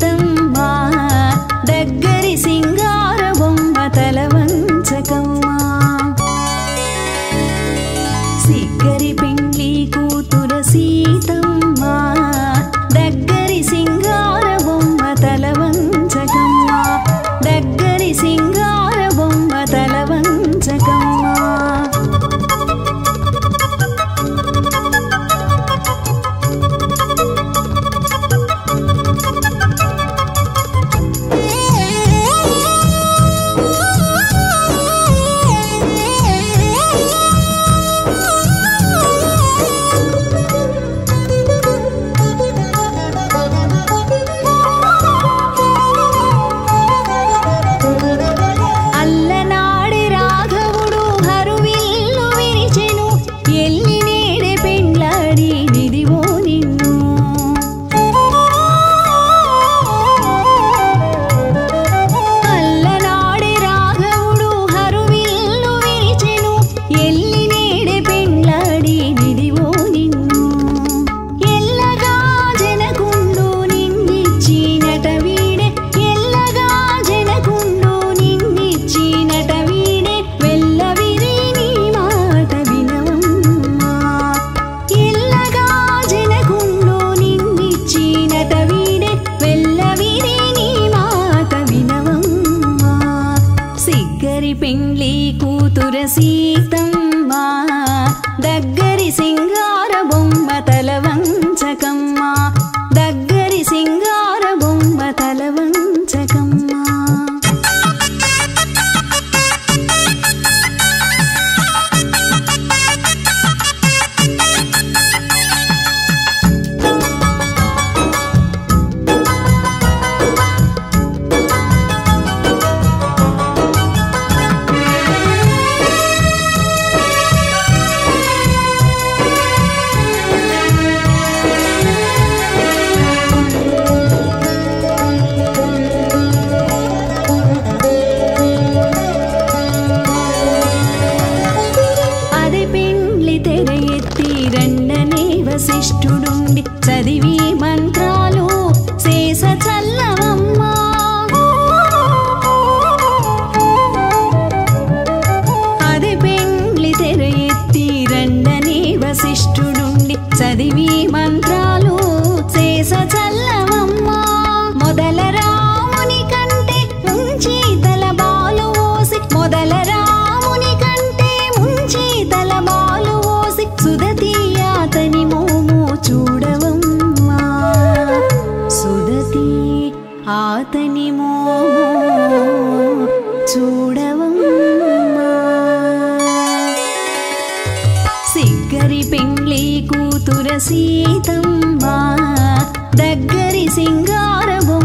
సీతమ్మ దగ్గరి సింగార బొమ్మ తలవంచకమ్మ సిగ్గరి పెండ్లి కూతుర సీతమ్మ దగ్గరి సింగార బొమ్మ తలవంచకమ్మ దగ్గరి సింగార బొమ్మ తలవంచకమ్మ పెండ్లి కూతుర సీతమ్మ దగ్గరి సింగార బొమ్మ తలవంచకమ్మ దగ్గరి సింగార బొమ్మ తలవంచకమ్మ వశిష్ఠుడుండి చదివి మంత్రాలు శేష చల్లవమ్మ అది పెండ్లి తెర ఎత్తి రండనే వశిష్ఠుడుండి చదివి మంత్రాలు శేష చల్లవమ్మ మొదల రాముని కంటే ముంచి తల బాలు ఓసి మొదల రాముని కంటే ముంచి తల బాలు ఓసి సుదతి అతని మోము చూడవమ్మా సుదతి అతని మోము చూడవమ్మా సిగ్గరి పెండ్లి కూతుర సీతమ్మ దగ్గరి సింగార